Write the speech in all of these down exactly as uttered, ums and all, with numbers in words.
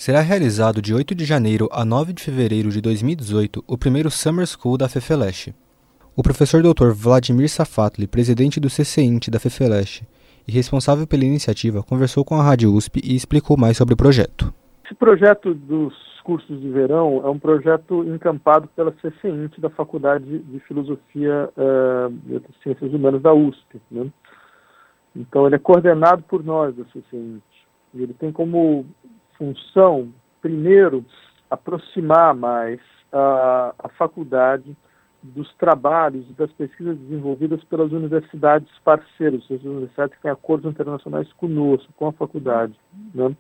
Será realizado de oito de janeiro a nove de fevereiro de dois mil e dezoito o primeiro Summer School da FEFELESH. O professor doutor Vladimir Safatli, presidente do C C I N T da FEFELESH e responsável pela iniciativa, conversou com a Rádio U S P e explicou mais sobre o projeto. Esse projeto dos cursos de verão é um projeto encampado pela C C I N T da Faculdade de Filosofia uh, e Ciências Humanas da U S P, né? Então ele é coordenado por nós da C C I N T. E ele tem como função, primeiro, aproximar mais a, a faculdade dos trabalhos e das pesquisas desenvolvidas pelas universidades parceiras, as universidades que têm acordos internacionais conosco, com a faculdade, né?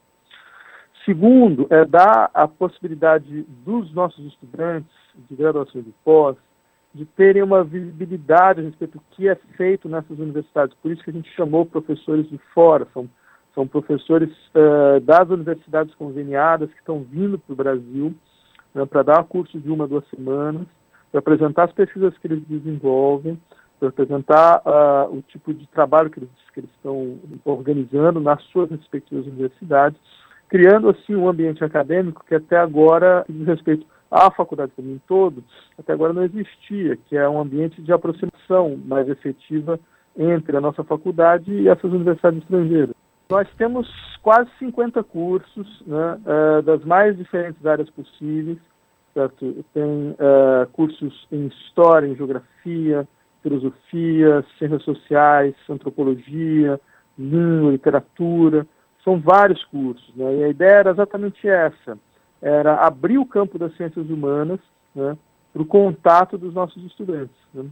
Segundo, é dar a possibilidade dos nossos estudantes de graduação e de pós de terem uma visibilidade a respeito do que é feito nessas universidades. Por isso que a gente chamou professores de fora, são, são professores uh, das universidades conveniadas que estão vindo para o Brasil, né, para dar curso de uma, duas semanas, para apresentar as pesquisas que eles desenvolvem, para apresentar uh, o tipo de trabalho que eles, que eles estão organizando nas suas respectivas universidades, criando assim um ambiente acadêmico que até agora, diz respeito à faculdade como um todo, até agora não existia, que é um ambiente de aproximação mais efetiva entre a nossa faculdade e essas universidades estrangeiras. Nós temos quase cinquenta cursos, né, uh, das mais diferentes áreas possíveis, certo? Tem uh, cursos em História, em Geografia, Filosofia, Ciências Sociais, Antropologia, Língua, Literatura. São vários cursos, né? E a ideia era exatamente essa, era abrir o campo das ciências humanas, né, para o contato dos nossos estudantes, né?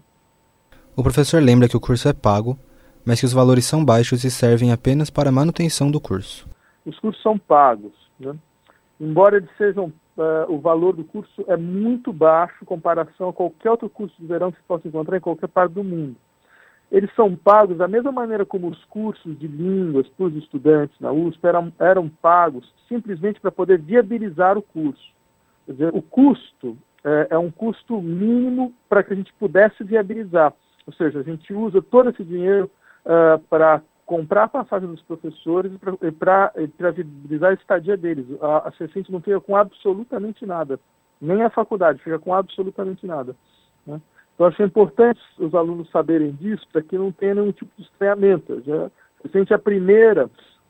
O professor lembra que o curso é pago, mas que os valores são baixos e servem apenas para a manutenção do curso. Os cursos são pagos, né? Embora eles sejam, uh, o valor do curso é muito baixo em comparação a qualquer outro curso de verão que se possa encontrar em qualquer parte do mundo. Eles são pagos da mesma maneira como os cursos de línguas para os estudantes na U S P eram, eram pagos simplesmente para poder viabilizar o curso. Quer dizer, o custo é, é um custo mínimo para que a gente pudesse viabilizar. Ou seja, a gente usa todo esse dinheiro uh, para comprar a passagem dos professores e para viabilizar a estadia deles. A, a C C I N T não fica com absolutamente nada, nem a faculdade fica com absolutamente nada, né? Então, acho importante os alunos saberem disso, para que não tenha nenhum tipo de estranhamento. Já, a gente é a primeira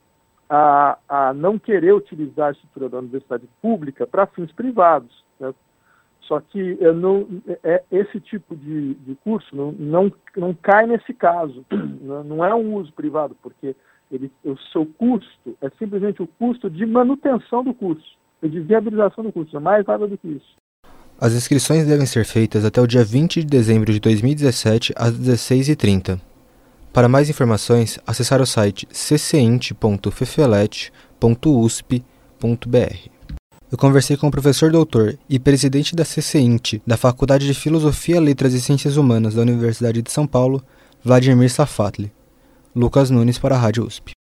a, a não querer utilizar a estrutura da universidade pública para fins privados, né? Só que é, não, é, esse tipo de, de curso não, não, não cai nesse caso. Não é um uso privado, porque ele, o seu custo é simplesmente o custo de manutenção do curso, de viabilização do curso, não é mais nada do que isso. As inscrições devem ser feitas até o dia vinte de dezembro de dois mil e dezessete, às dezesseis e trinta. Para mais informações, acessar o site c c i n t ponto fefelete ponto u s p ponto b r. Eu conversei com o professor doutor e presidente da C C I N T da Faculdade de Filosofia, Letras e Ciências Humanas da Universidade de São Paulo, Vladimir Safatli. Lucas Nunes para a Rádio U S P.